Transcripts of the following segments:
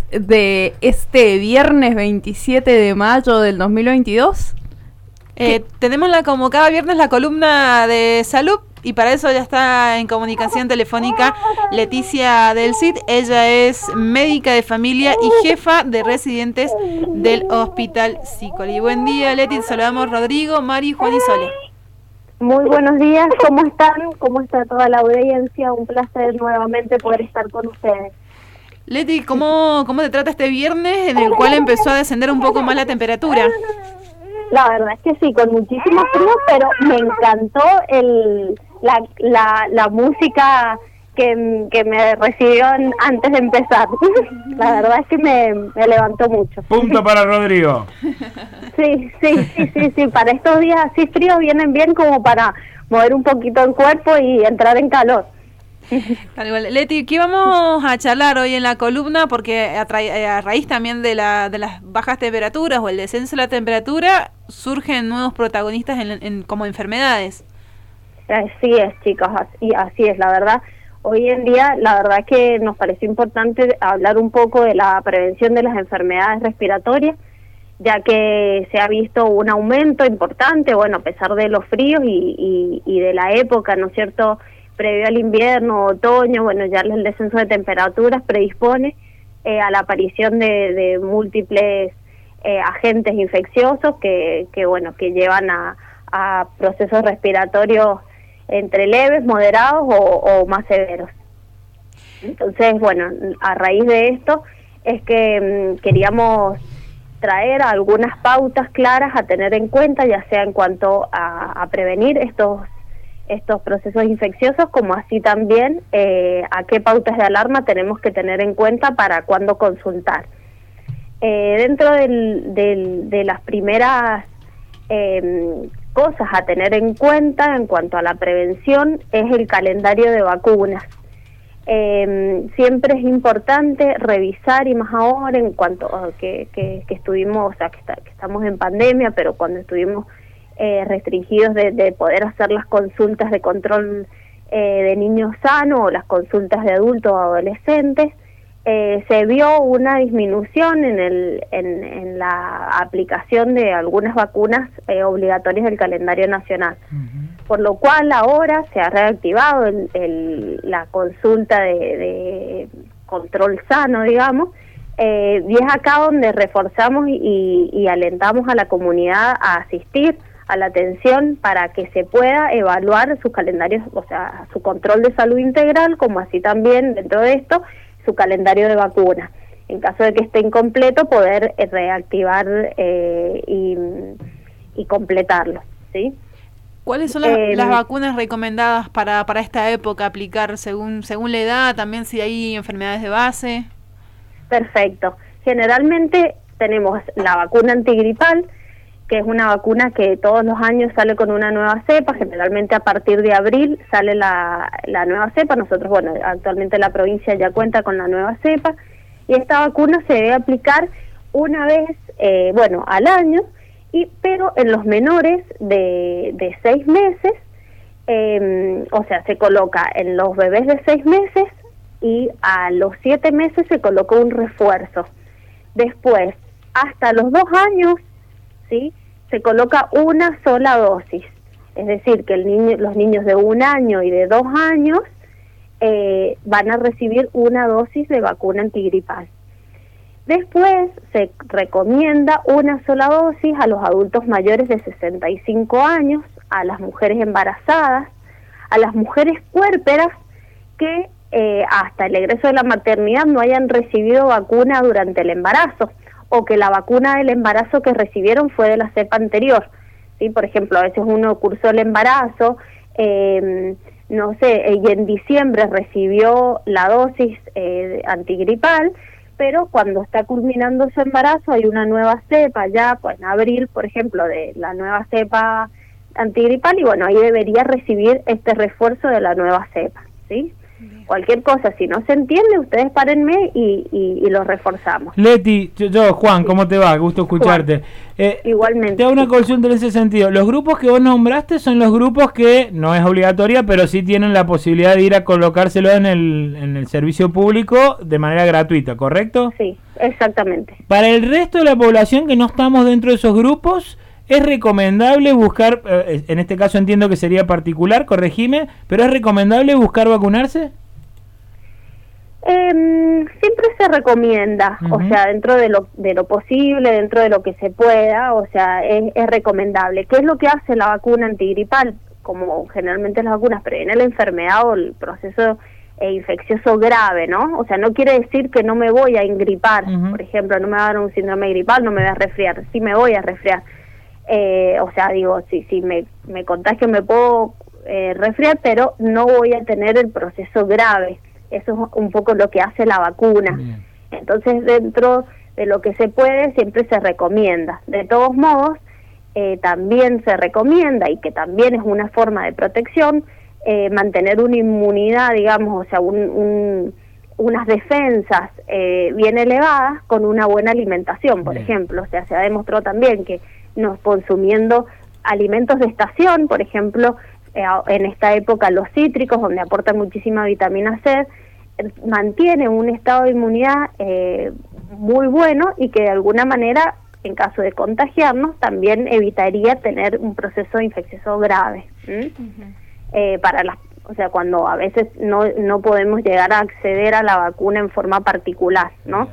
de este viernes 27 de mayo del 2022? Tenemos como cada viernes la columna de salud y para eso ya está en comunicación telefónica Leticia del Cid. Ella es médica de familia y jefa de residentes del Hospital Sicoli. Buen día, Leti, te saludamos Rodrigo, Mari, Juan y Sole. Muy buenos días, ¿cómo están? ¿Cómo está toda la audiencia? Un placer nuevamente poder estar con ustedes. Leti, ¿cómo te trata este viernes en el cual empezó a descender un poco más la temperatura? La verdad es que sí, con muchísimo frío, pero me encantó la música que me recibió antes de empezar. La verdad es que me levantó mucho. Punto para Rodrigo. Sí, para estos días así fríos vienen bien como para mover un poquito el cuerpo y entrar en calor. Tal cual. Leti, ¿qué vamos a charlar hoy en la columna? Porque a raíz también de las bajas temperaturas o el descenso de la temperatura, surgen nuevos protagonistas como enfermedades. Así es, chicos, así es, la verdad. Hoy en día, la verdad que nos pareció importante hablar un poco de la prevención de las enfermedades respiratorias, ya que se ha visto un aumento importante, bueno, a pesar de los fríos y de la época, ¿no es cierto?, previo al invierno, otoño, bueno, ya el descenso de temperaturas predispone a la aparición de múltiples agentes infecciosos que llevan a procesos respiratorios entre leves, moderados o más severos. Entonces, bueno, a raíz de esto es que queríamos traer algunas pautas claras a tener en cuenta, ya sea en cuanto a prevenir estos procesos infecciosos, como así también a qué pautas de alarma tenemos que tener en cuenta para cuándo consultar. Dentro de las primeras cosas a tener en cuenta en cuanto a la prevención es el calendario de vacunas. Siempre es importante revisar, y más ahora en cuanto a que estuvimos, o sea, que estamos en pandemia, pero cuando estuvimos restringidos de poder hacer las consultas de control de niños sanos o las consultas de adultos o adolescentes, se vio una disminución en la aplicación de algunas vacunas obligatorias del calendario nacional. Por lo cual ahora se ha reactivado la consulta de control sano, digamos, y es acá donde reforzamos y alentamos a la comunidad a asistir a la atención para que se pueda evaluar sus calendarios, o sea, su control de salud integral, como así también dentro de esto su calendario de vacunas. En caso de que esté incompleto, poder reactivar y completarlo, ¿sí? ¿Cuáles son las vacunas recomendadas para esta época aplicar según la edad, también si hay enfermedades de base? Perfecto. Generalmente tenemos la vacuna antigripal, que es una vacuna que todos los años sale con una nueva cepa, generalmente a partir de abril sale la nueva cepa. Nosotros, bueno, actualmente la provincia ya cuenta con la nueva cepa, y esta vacuna se debe aplicar una vez, al año, pero en los menores de 6 meses, o sea, se coloca en los bebés de 6 meses y a los 7 meses se coloca un refuerzo. Después, hasta los 2 años, ¿sí?, se coloca una sola dosis, es decir, que los niños de 1 año y de 2 años van a recibir una dosis de vacuna antigripal. Después se recomienda una sola dosis a los adultos mayores de 65 años, a las mujeres embarazadas, a las mujeres puérperas que hasta el egreso de la maternidad no hayan recibido vacuna durante el embarazo, o que la vacuna del embarazo que recibieron fue de la cepa anterior, ¿sí? Por ejemplo, a veces uno cursó el embarazo, y en diciembre recibió la dosis antigripal, pero cuando está culminando su embarazo hay una nueva cepa ya, pues en abril, por ejemplo, de la nueva cepa antigripal, y bueno, ahí debería recibir este refuerzo de la nueva cepa, ¿sí? cualquier cosa, si no se entiende, ustedes párenme y lo reforzamos. Leti, Juan, ¿cómo te va? Gusto escucharte. Igualmente. Te hago una consulta en ese sentido. Los grupos que vos nombraste son los grupos que no es obligatoria, pero sí tienen la posibilidad de ir a colocárselo en el servicio público de manera gratuita, ¿correcto? Sí, exactamente. Para el resto de la población que no estamos dentro de esos grupos, ¿es recomendable buscar, en este caso entiendo que sería particular, corregime, pero es recomendable buscar vacunarse? Siempre se recomienda, o sea, dentro de lo posible, dentro de lo que se pueda, o sea, es recomendable. ¿Qué es lo que hace la vacuna antigripal? Como generalmente las vacunas previenen la enfermedad o el proceso infeccioso grave, ¿no? O sea, no quiere decir que no me voy a ingripar, por ejemplo, no me va a dar un síndrome gripal, no me voy a resfriar, sí me voy a resfriar. O sea, digo, si me contagio me puedo resfriar, pero no voy a tener el proceso grave. Eso es un poco lo que hace la vacuna. Bien. Entonces, dentro de lo que se puede, siempre se recomienda. De todos modos, también se recomienda, y que también es una forma de protección, mantener una inmunidad, digamos, o sea, unas defensas bien elevadas con una buena alimentación, por ejemplo. O sea, se ha demostrado también que nos consumiendo alimentos de estación, por ejemplo, en esta época los cítricos, donde aportan muchísima vitamina C, mantienen un estado de inmunidad muy bueno, y que de alguna manera, en caso de contagiarnos, también evitaría tener un proceso infeccioso grave. O sea, cuando a veces no podemos llegar a acceder a la vacuna en forma particular, ¿no?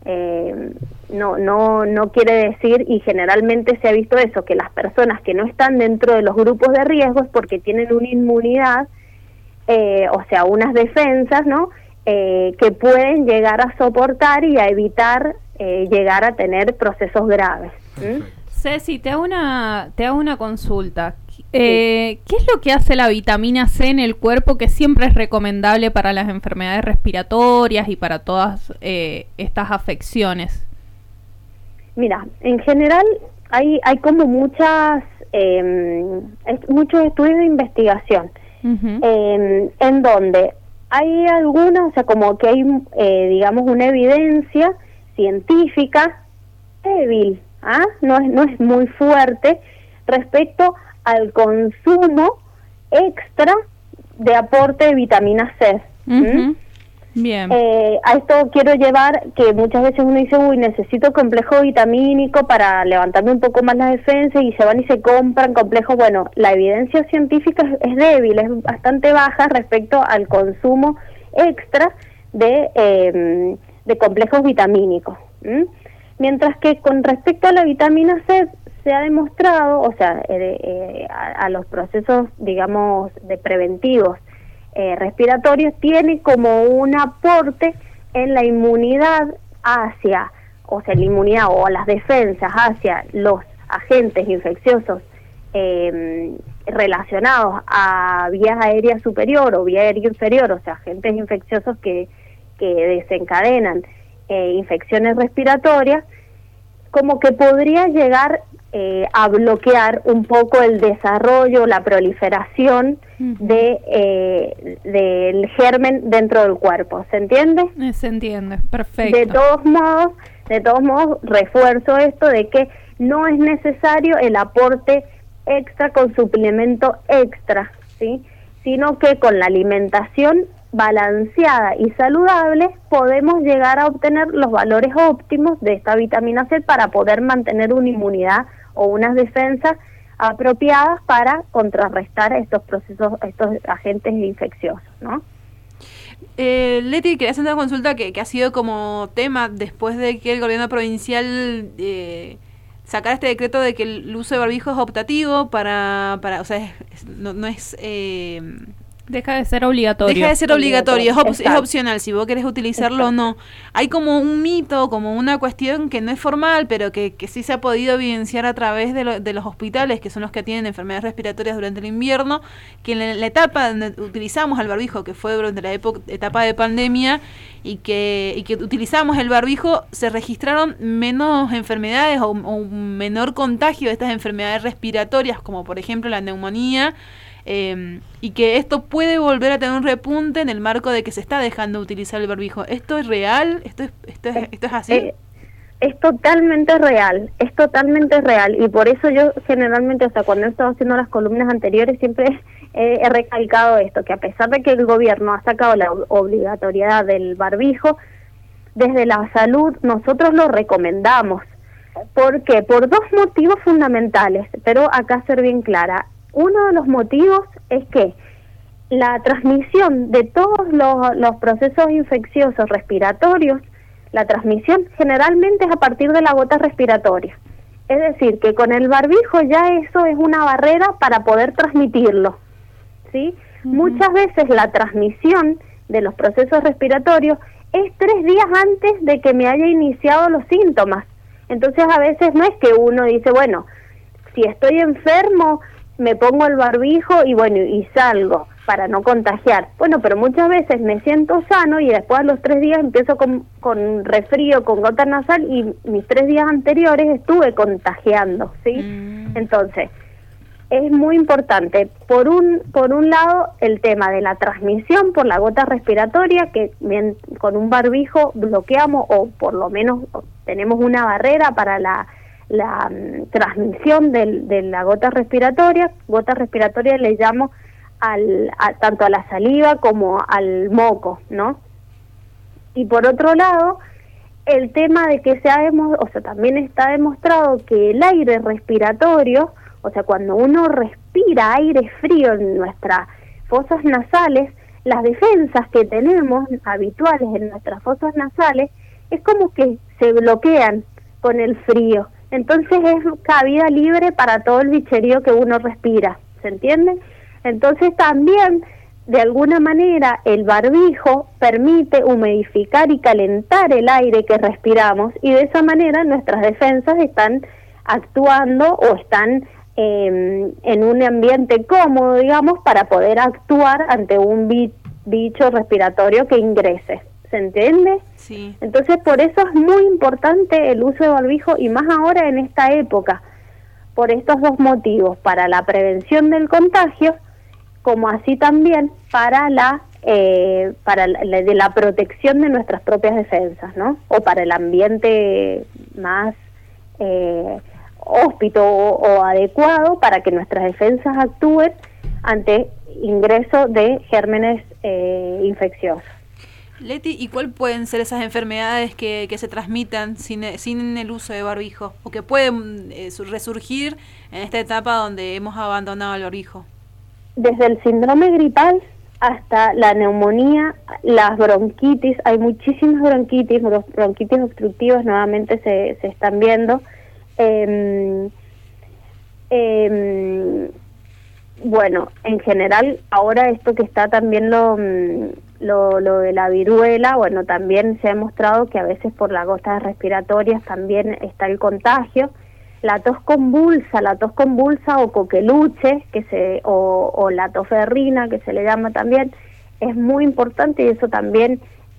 No quiere decir, y generalmente se ha visto eso, que las personas que no están dentro de los grupos de riesgo es porque tienen una inmunidad, o sea, unas defensas, ¿no? Que pueden llegar a soportar y a evitar llegar a tener procesos graves. Ceci, te hago una consulta. ¿Qué es lo que hace la vitamina C en el cuerpo, que siempre es recomendable para las enfermedades respiratorias y para todas estas afecciones? Mira, en general hay como muchos estudios de investigación, en donde hay algunas, o sea, como que hay, digamos, una evidencia científica débil, no es muy fuerte respecto al consumo extra de aporte de vitamina C. Bien. A esto quiero llevar que muchas veces uno dice, necesito complejo vitamínico para levantarme un poco más las defensas, y se van y se compran complejos. Bueno, la evidencia científica es débil, es bastante baja respecto al consumo extra de complejos vitamínicos. Mientras que con respecto a la vitamina C, se ha demostrado, o sea, a los procesos, digamos, de preventivos respiratorios, tiene como un aporte en la inmunidad hacia, o sea, la inmunidad o las defensas hacia los agentes infecciosos relacionados a vías aéreas superior o vía aérea inferior, o sea, agentes infecciosos que desencadenan infecciones respiratorias, como que podría llegar a bloquear un poco el desarrollo, la proliferación del germen dentro del cuerpo. ¿Se entiende? Se entiende, perfecto. De todos modos, refuerzo esto de que no es necesario el aporte extra con suplemento extra, ¿sí? Sino que con la alimentación balanceada y saludable podemos llegar a obtener los valores óptimos de esta vitamina C para poder mantener una inmunidad o unas defensas apropiadas para contrarrestar estos procesos, estos agentes infecciosos, ¿no? Leti, quería hacer una consulta que ha sido como tema después de que el gobierno provincial sacara este decreto de que el uso de barbijo es optativo para o sea, no es... Deja de ser obligatorio. Deja de ser obligatorio, es opcional si vos querés utilizarlo o no. Hay como un mito, como una cuestión que no es formal, pero que sí se ha podido evidenciar a través de los hospitales, que son los que atienden enfermedades respiratorias durante el invierno, que en la etapa donde utilizamos el barbijo, que fue durante la etapa de pandemia, y que utilizamos el barbijo, se registraron menos enfermedades o un menor contagio de estas enfermedades respiratorias, como por ejemplo la neumonía, y que esto puede volver a tener un repunte en el marco de que se está dejando de utilizar el barbijo. ¿Esto es real? ¿Esto es así? Es totalmente real, y por eso yo generalmente, o sea, cuando he estado haciendo las columnas anteriores siempre he recalcado esto, que a pesar de que el gobierno ha sacado la obligatoriedad del barbijo, desde la salud nosotros lo recomendamos. ¿Por qué? Por dos motivos fundamentales, pero acá ser bien clara. Uno de los motivos es que la transmisión de todos los procesos infecciosos respiratorios, la transmisión generalmente es a partir de la gota respiratoria. Es decir, que con el barbijo ya eso es una barrera para poder transmitirlo, ¿sí? Muchas veces la transmisión de los procesos respiratorios es 3 días antes de que me haya iniciado los síntomas. Entonces a veces no es que uno dice, bueno, si estoy enfermo me pongo el barbijo y bueno, y salgo para no contagiar. Bueno, pero muchas veces me siento sano y después a los 3 días empiezo con resfrío, con gota nasal y mis 3 días anteriores estuve contagiando, ¿sí? Entonces, es muy importante, por un lado, el tema de la transmisión por la gota respiratoria, que con un barbijo bloqueamos o por lo menos tenemos una barrera para la transmisión de la gota respiratoria. Gota respiratoria le llamo tanto a la saliva como al moco, ¿no? Y por otro lado, el tema de que también está demostrado que el aire respiratorio, o sea, cuando uno respira aire frío en nuestras fosas nasales, las defensas que tenemos habituales en nuestras fosas nasales es como que se bloquean con el frío. Entonces es cabida libre para todo el bicherío que uno respira, ¿se entiende? Entonces también, de alguna manera, el barbijo permite humidificar y calentar el aire que respiramos y de esa manera nuestras defensas están actuando o están en un ambiente cómodo, digamos, para poder actuar ante un bicho respiratorio que ingrese. ¿Se entiende? Sí. Entonces, por eso es muy importante el uso de barbijo y más ahora en esta época, por estos dos motivos, para la prevención del contagio, como así también para la protección de nuestras propias defensas, ¿no? O para el ambiente más hóspito o adecuado para que nuestras defensas actúen ante ingreso de gérmenes infecciosos. Leti, ¿y cuál pueden ser esas enfermedades que se transmitan sin el uso de barbijo? ¿O que pueden resurgir en esta etapa donde hemos abandonado el barbijo? Desde el síndrome gripal hasta la neumonía, las bronquitis, hay muchísimas bronquitis obstructivas nuevamente se están viendo. Bueno, en general, ahora esto que está también lo de la viruela, bueno, también se ha demostrado que a veces por las gotas respiratorias también está el contagio. La tos convulsa o coqueluche, o la tos ferrina, que se le llama también, es muy importante y eso también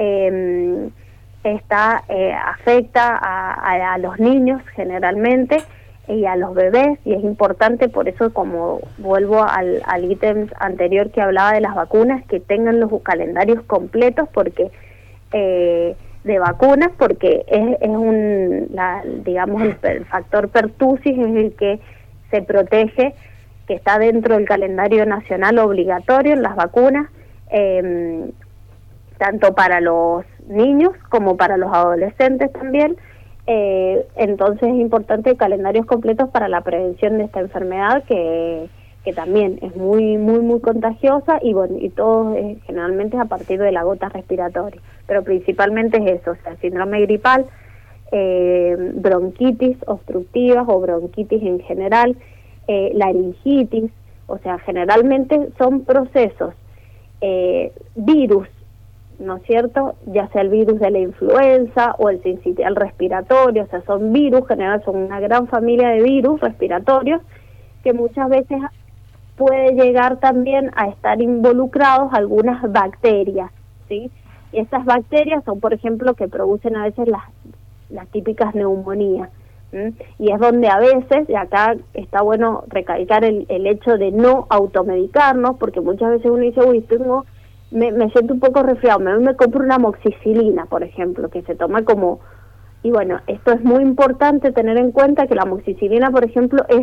afecta a los niños generalmente y a los bebés, y es importante, por eso, como vuelvo al ítem anterior que hablaba de las vacunas, que tengan los calendarios completos de vacunas, porque digamos el factor pertussis es el que se protege, que está dentro del calendario nacional obligatorio en las vacunas, tanto para los niños como para los adolescentes también. Entonces es importante calendarios completos para la prevención de esta enfermedad que también es muy muy muy contagiosa y bueno, y todo generalmente es a partir de la gota respiratoria, pero principalmente es eso, o sea, síndrome gripal, bronquitis obstructivas o bronquitis en general, laringitis, o sea, generalmente son procesos virus, ¿no es cierto? Ya sea el virus de la influenza o el sincitial respiratorio, o sea, son virus, en general son una gran familia de virus respiratorios que muchas veces puede llegar también a estar involucrados algunas bacterias, ¿sí? Y estas bacterias son, por ejemplo, que producen a veces las típicas neumonías, Y es donde a veces, y acá está bueno recalcar el hecho de no automedicarnos, porque muchas veces uno dice, uy, me siento un poco resfriado, me compro una amoxicilina, por ejemplo, que se toma como... Y bueno, esto es muy importante tener en cuenta que la amoxicilina, por ejemplo, es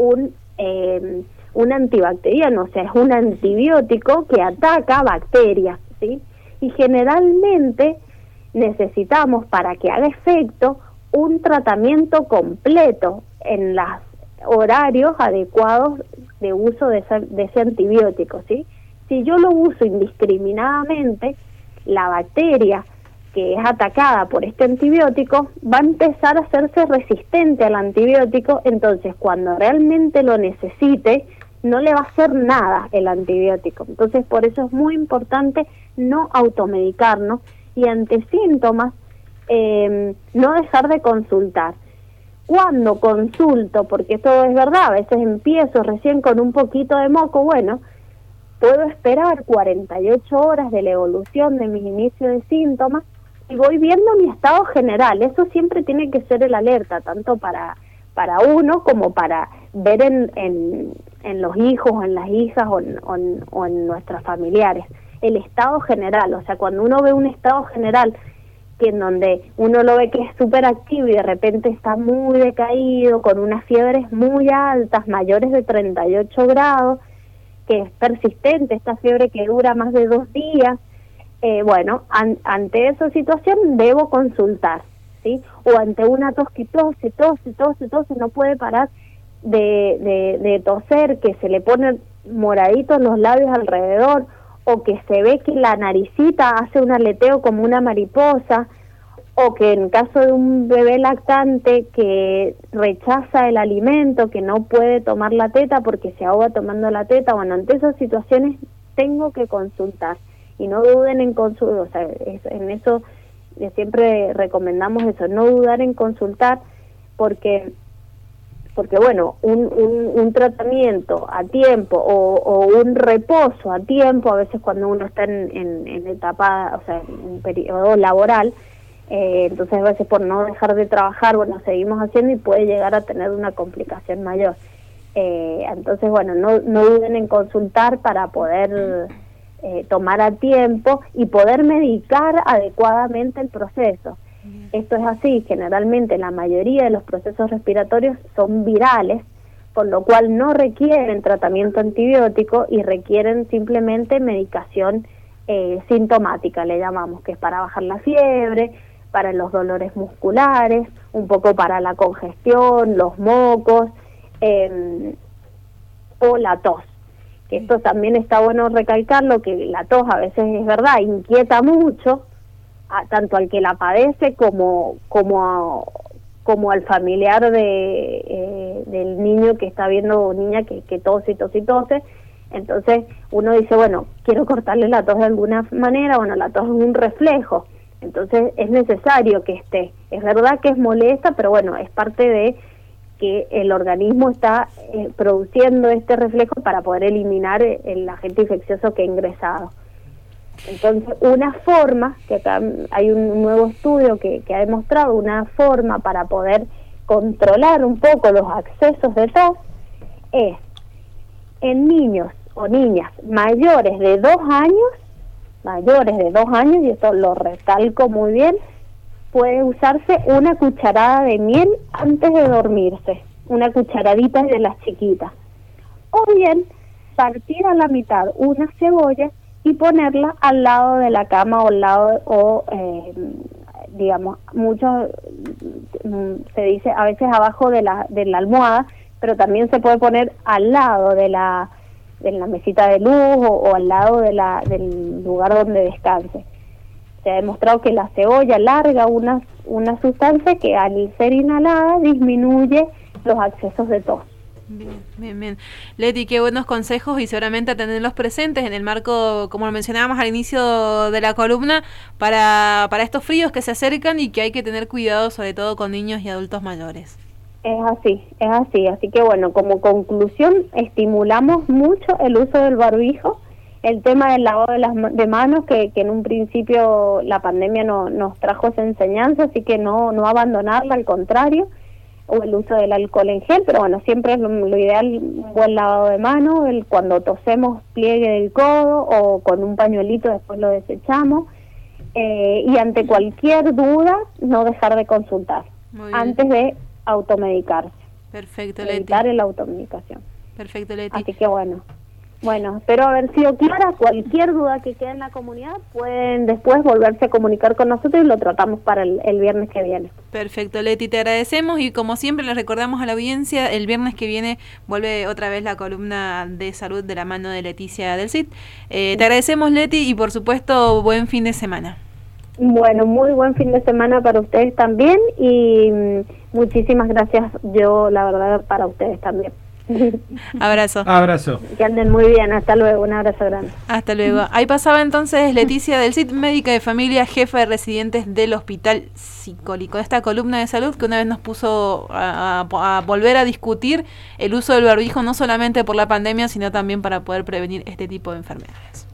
un antibacteriano, o sea, es un antibiótico que ataca bacterias, ¿sí? Y generalmente necesitamos, para que haga efecto, un tratamiento completo en los horarios adecuados de uso de ese antibiótico, ¿sí? Si yo lo uso indiscriminadamente, la bacteria que es atacada por este antibiótico va a empezar a hacerse resistente al antibiótico, entonces cuando realmente lo necesite, no le va a hacer nada el antibiótico. Entonces por eso es muy importante no automedicarnos y ante síntomas no dejar de consultar. Cuando consulto, porque esto es verdad, a veces empiezo recién con un poquito de moco, bueno, puedo esperar 48 horas de la evolución de mis inicios de síntomas y voy viendo mi estado general. Eso siempre tiene que ser el alerta, tanto para uno como para ver en los hijos, en las hijas o en nuestros familiares. El estado general, o sea, cuando uno ve un estado general que en donde uno lo ve que es súper activo y de repente está muy decaído, con unas fiebres muy altas, mayores de 38 grados, que es persistente, esta fiebre que dura más de 2 días, bueno, ante esa situación debo consultar, ¿sí? O ante una tos que tose, no puede parar de toser, que se le ponen moraditos los labios alrededor, o que se ve que la naricita hace un aleteo como una mariposa, o que en caso de un bebé lactante que rechaza el alimento, que no puede tomar la teta porque se ahoga tomando la teta, bueno, ante esas situaciones tengo que consultar. Y no duden en consultar, o sea, en eso siempre recomendamos eso, no dudar en consultar, porque bueno, un tratamiento a tiempo o un reposo a tiempo, a veces cuando uno está en etapa, o sea, en un periodo laboral, entonces a veces por no dejar de trabajar, bueno, seguimos haciendo y puede llegar a tener una complicación mayor. Entonces, bueno, no duden en consultar para poder tomar a tiempo y poder medicar adecuadamente el proceso. Esto es así, generalmente la mayoría de los procesos respiratorios son virales, por lo cual no requieren tratamiento antibiótico y requieren simplemente medicación sintomática, le llamamos, que es para bajar la fiebre, para los dolores musculares, un poco para la congestión, los mocos o la tos. Que esto también está bueno recalcarlo, que la tos a veces es verdad, inquieta mucho, tanto al que la padece como al familiar del niño que está viendo o niña que tose. Entonces uno dice, bueno, quiero cortarle la tos de alguna manera, bueno, la tos es un reflejo, entonces es necesario que esté. Es verdad que es molesta, pero bueno, es parte de que el organismo está produciendo este reflejo para poder eliminar el agente infeccioso que ha ingresado. Entonces, una forma, que acá hay un nuevo estudio que ha demostrado, una forma para poder controlar un poco los accesos de tos es en niños o niñas mayores de 2 años, y esto lo recalco muy bien, puede usarse una cucharada de miel antes de dormirse, una cucharadita de las chiquitas, o bien partir a la mitad una cebolla y ponerla al lado de la cama o al lado, digamos, mucho se dice a veces abajo de la almohada, pero también se puede poner al lado de la mesita de luz o al lado del lugar donde descanse. Se ha demostrado que la cebolla larga una sustancia que al ser inhalada disminuye los accesos de tos. Bien. Leti, qué buenos consejos y seguramente a tenerlos presentes en el marco, como lo mencionábamos al inicio de la columna, para estos fríos que se acercan y que hay que tener cuidado, sobre todo con niños y adultos mayores. Es así. Así que bueno, como conclusión, estimulamos mucho el uso del barbijo, el tema del lavado de manos, que en un principio la pandemia nos trajo esa enseñanza, así que no abandonarla, al contrario. o el uso del alcohol en gel, pero bueno, siempre es lo ideal un buen lavado de mano, cuando tosemos pliegue del codo o con un pañuelito después lo desechamos, y ante cualquier duda no dejar de consultar antes de automedicarse. Perfecto, Leti. Evitar la automedicación. Perfecto, Leti. Así que bueno, espero haber sido clara. Cualquier duda que quede en la comunidad pueden después volverse a comunicar con nosotros y lo tratamos para el viernes que viene. Perfecto, Leti, te agradecemos y como siempre les recordamos a la audiencia, el viernes que viene vuelve otra vez la columna de salud de la mano de Leticia del CIT. Te agradecemos, Leti, y por supuesto buen fin de semana. Bueno, muy buen fin de semana para ustedes también y muchísimas gracias, yo la verdad para ustedes también. Abrazo. Que anden muy bien, hasta luego, un abrazo grande. Hasta luego. Ahí pasaba entonces Leticia del CIT, médica de familia, jefa de residentes del Hospital Psicólico. Esta columna de salud que una vez nos puso a volver a discutir el uso del barbijo, no solamente por la pandemia, sino también para poder prevenir este tipo de enfermedades.